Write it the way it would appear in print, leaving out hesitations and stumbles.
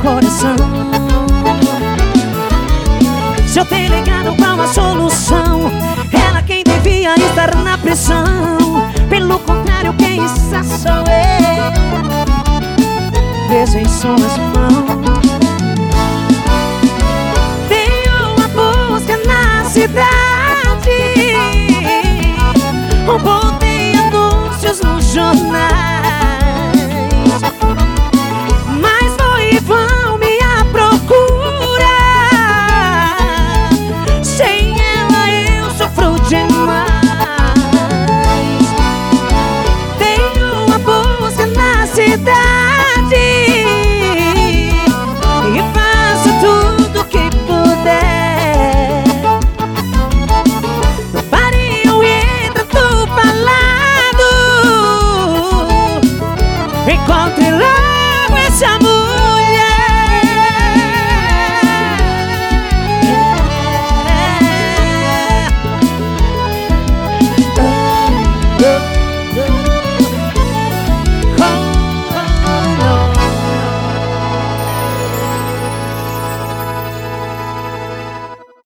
coração. Se eu tenho ligado, qual a solução? Ela quem devia estar na pressão. Pelo contrário, quem está sou eu. Vejo em suas mãos.